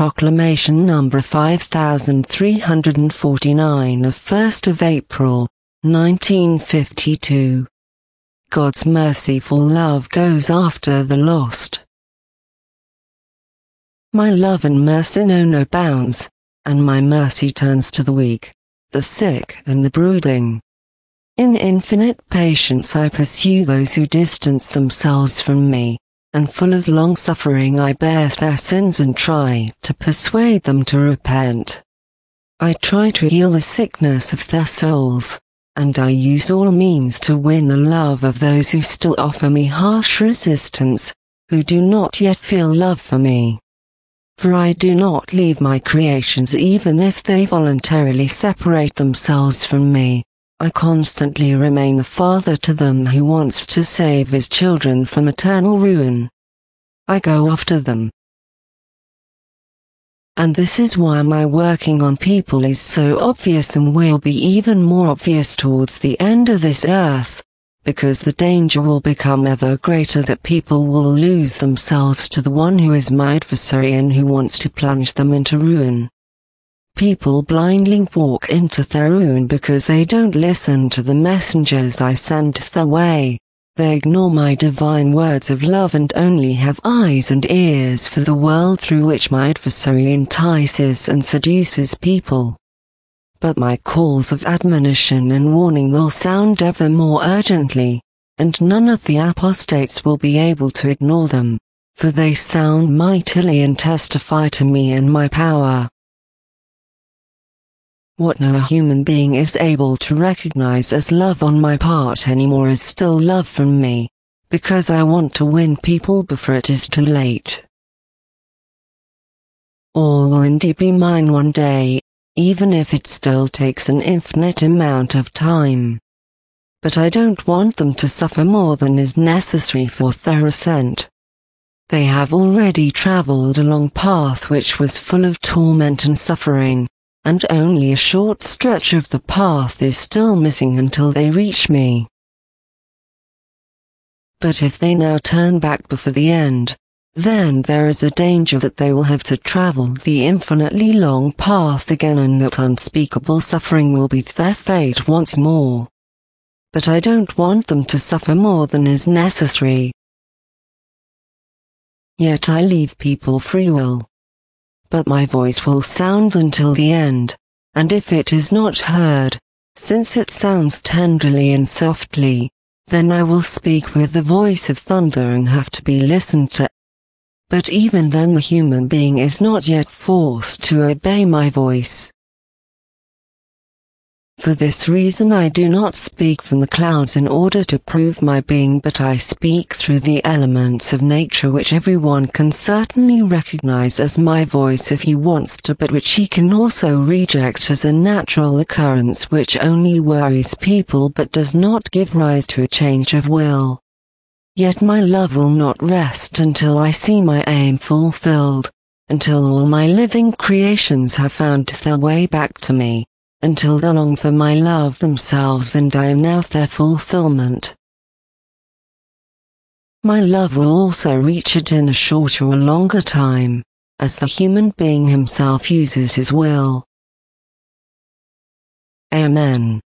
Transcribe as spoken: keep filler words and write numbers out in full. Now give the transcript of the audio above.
Proclamation number five thousand three hundred forty-nine of first of April, nineteen fifty-two. God's merciful love goes after the lost. My love and mercy know no bounds, and my mercy turns to the weak, the sick and the brooding. In infinite patience I pursue those who distance themselves from me, and full of long-suffering I bear their sins and try to persuade them to repent. I try to heal the sickness of their souls, and I use all means to win the love of those who still offer me harsh resistance, who do not yet feel love for me. For I do not leave my creations even if they voluntarily separate themselves from me. I constantly remain the father to them who wants to save his children from eternal ruin. I go after them. And this is why my working on people is so obvious and will be even more obvious towards the end of this earth, because the danger will become ever greater that people will lose themselves to the one who is my adversary and who wants to plunge them into ruin. People blindly walk into their ruin because they don't listen to the messengers I send their way. They ignore my divine words of love and only have eyes and ears for the world through which my adversary entices and seduces people. But my calls of admonition and warning will sound ever more urgently, and none of the apostates will be able to ignore them, for they sound mightily and testify to me and my power. What no human being is able to recognize as love on my part anymore is still love from me, because I want to win people before it is too late. All will indeed be mine one day, even if it still takes an infinite amount of time. But I don't want them to suffer more than is necessary for their ascent. They have already traveled a long path which was full of torment and suffering, and only a short stretch of the path is still missing until they reach me. But if they now turn back before the end, then there is a danger that they will have to travel the infinitely long path again and that unspeakable suffering will be their fate once more. But I don't want them to suffer more than is necessary. Yet I leave people free will. But my voice will sound until the end, and if it is not heard, since it sounds tenderly and softly, then I will speak with the voice of thunder and have to be listened to. But even then the human being is not yet forced to obey my voice. For this reason I do not speak from the clouds in order to prove my being, but I speak through the elements of nature which everyone can certainly recognize as my voice if he wants to, but which he can also reject as a natural occurrence which only worries people but does not give rise to a change of will. Yet my love will not rest until I see my aim fulfilled, until all my living creations have found their way back to me, until they long for my love themselves and I am now their fulfillment. My love will also reach it in a shorter or longer time, as the human being himself uses his will. Amen.